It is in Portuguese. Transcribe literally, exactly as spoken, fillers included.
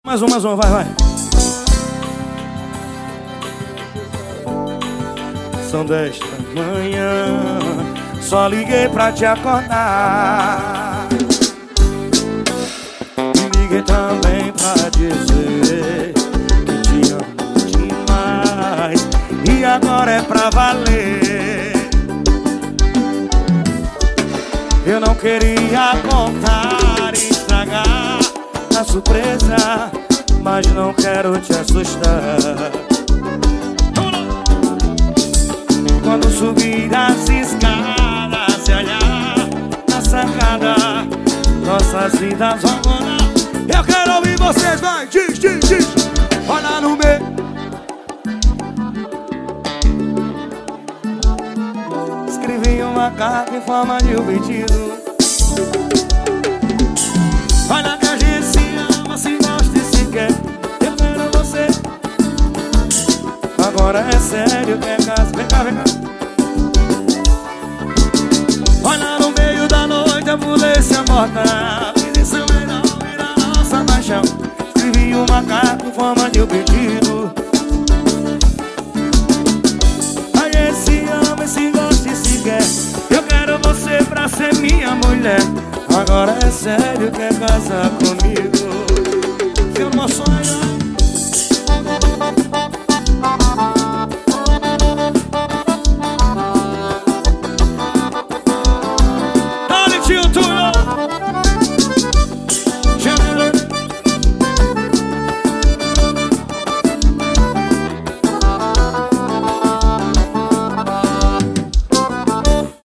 Mais um, mais um, vai, vai. São dez da manhã, só liguei pra te acordar. E liguei também pra dizer que te amo demais. E agora é pra valer. Eu não queria contar e estragar a surpresa, mas não quero te assustar. Quando subir as escadas e olhar na sacada, nossas vidas vão rolar. Eu quero ouvir vocês, vai, diz, diz, diz. Olha no meio. Escrevi uma carta em forma de um pedido. Olha que a gente se ama, se gosta e se quer. Eu quero você. Agora é sério, quer casa, vem cá, vem cá. Olha no meio da noite a polícia morta. Fiz isso melhor, vira nossa paixão. Escrevi uma carta em forma de um pedido. A gente se ama, se gosta e se quer. Eu quero você pra ser minha mulher. Agora é sério, quer casar comigo? Seu nosso sonho